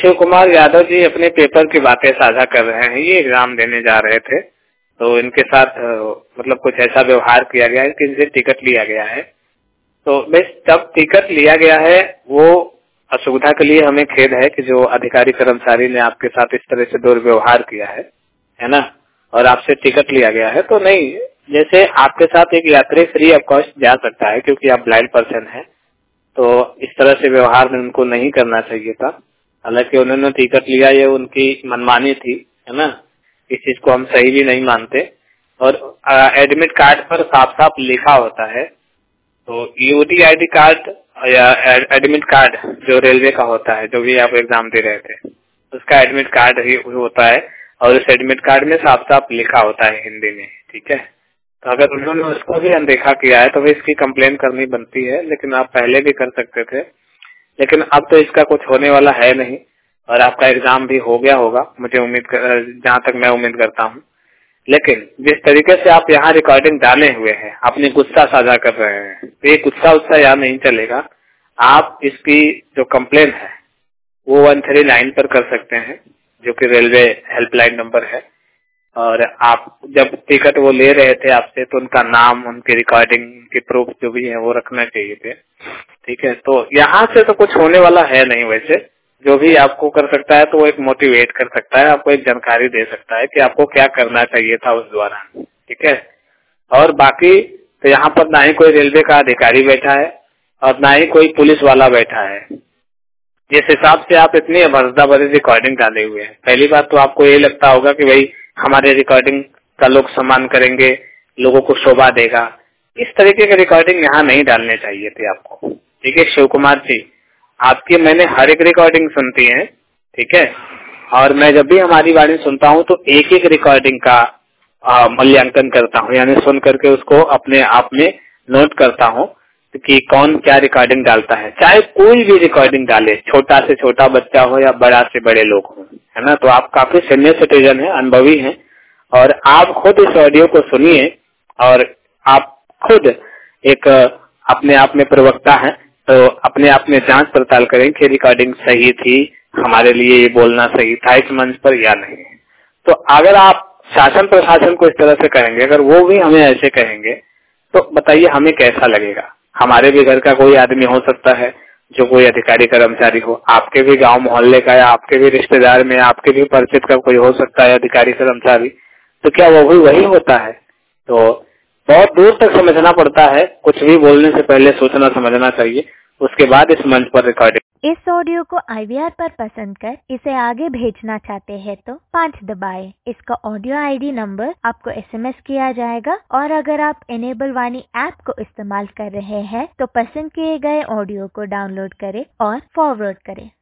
शिव कुमार यादव जी अपने पेपर की बातें साझा कर रहे हैं। ये एग्जाम देने जा रहे थे तो इनके साथ मतलब कुछ ऐसा व्यवहार किया गया है कि इनसे टिकट लिया गया है। तो बस जब टिकट लिया गया है वो असुविधा के लिए हमें खेद है कि जो अधिकारी कर्मचारी ने आपके साथ इस तरह से दुर्व्यवहार किया है ना, और आपसे टिकट लिया गया है। तो नहीं, जैसे आपके साथ एक यात्री फ्री ऑफ कॉस्ट जा सकता है क्योंकि आप ब्लाइंड पर्सन है, तो इस तरह से व्यवहार उनको नहीं करना चाहिए था। हालांकि उन्होंने टिकट लिया, ये उनकी मनमानी थी, है ना, इस चीज को हम सही भी नहीं मानते। और एडमिट कार्ड पर साफ साफ लिखा होता है, तो यूटी आईडी कार्ड या एडमिट कार्ड जो रेलवे का होता है, जो भी आप एग्जाम दे रहे थे, उसका एडमिट कार्ड ही होता है और उस एडमिट कार्ड में साफ साफ लिखा होता है हिंदी में। ठीक है, तो अगर उन्होंने उसको भी अनदेखा किया है तो भी इसकी कंप्लेन करनी बनती है, लेकिन आप पहले भी कर सकते थे। लेकिन अब तो इसका कुछ होने वाला है नहीं और आपका एग्जाम भी हो गया होगा, मुझे जहाँ तक मैं उम्मीद करता हूँ। लेकिन जिस तरीके से आप यहाँ रिकॉर्डिंग डाले हुए हैं, अपनी गुस्सा साझा कर रहे हैं, तो ये गुस्सा उत्सा यहाँ नहीं चलेगा। आप इसकी जो कंप्लेन है वो 139 पर कर सकते हैं, जो कि रेलवे हेल्पलाइन नंबर है। और आप जब टिकट वो ले रहे थे आपसे तो उनका नाम, उनकी रिकॉर्डिंग, उनकी प्रूफ जो भी है वो रखना चाहिए थे। ठीक है, तो यहाँ से तो कुछ होने वाला है नहीं। वैसे जो भी आपको कर सकता है तो वो एक मोटिवेट कर सकता है, आपको एक जानकारी दे सकता है कि आपको क्या करना चाहिए था उस दौरान। ठीक है, और बाकी तो यहाँ पर ना ही कोई रेलवे का अधिकारी बैठा है और ना ही कोई पुलिस वाला बैठा है। जिस हिसाब से आप इतनी भरदा भरी रिकॉर्डिंग डाले हुए हैं, पहली बात तो आपको ये लगता होगा कि भाई हमारे रिकॉर्डिंग का लोग सम्मान करेंगे, लोगों को शोभा देगा। इस तरीके के रिकॉर्डिंग यहाँ नहीं डालने चाहिए थे आपको। ठीक है शिव कुमार जी, आपकी मैंने हर एक रिकॉर्डिंग सुनती है। ठीक है, और मैं जब भी हमारी वाणी सुनता हूँ तो एक एक रिकॉर्डिंग का मूल्यांकन करता हूँ, यानी सुन करके उसको अपने आप में नोट करता हूँ कि कौन क्या रिकॉर्डिंग डालता है। चाहे कोई भी रिकॉर्डिंग डाले, छोटा से छोटा बच्चा हो या बड़ा से बड़े लोग हो, है ना। तो आप काफी सीनियर सिटीजन है, अनुभवी हैं, और आप खुद इस ऑडियो को सुनिए और आप खुद एक अपने आप में प्रवक्ता हैं, तो अपने आप में जांच पड़ताल करें कि रिकॉर्डिंग सही थी, हमारे लिए ये बोलना सही था इस मंच पर या नहीं। तो अगर आप शासन प्रशासन को इस तरह से कहेंगे, अगर वो भी हमें ऐसे कहेंगे, तो बताइए हमें कैसा लगेगा। हमारे भी घर का कोई आदमी हो सकता है जो कोई अधिकारी कर्मचारी हो, आपके भी गांव मोहल्ले का या आपके भी रिश्तेदार में, आपके भी परिचित का कोई हो सकता है अधिकारी कर्मचारी, तो क्या वो भी वही होता है? तो बहुत दूर तक समझना पड़ता है, कुछ भी बोलने से पहले सोचना समझना चाहिए, उसके बाद इस मंच पर रिकॉर्डिंग। इस ऑडियो को IVR पर पसंद कर इसे आगे भेजना चाहते हैं तो 5 दबाएं। इसका ऑडियो ID नंबर आपको SMS किया जाएगा, और अगर आप इनेबल वाणी ऐप को इस्तेमाल कर रहे हैं तो पसंद किए गए ऑडियो को डाउनलोड करें और फॉरवर्ड करें।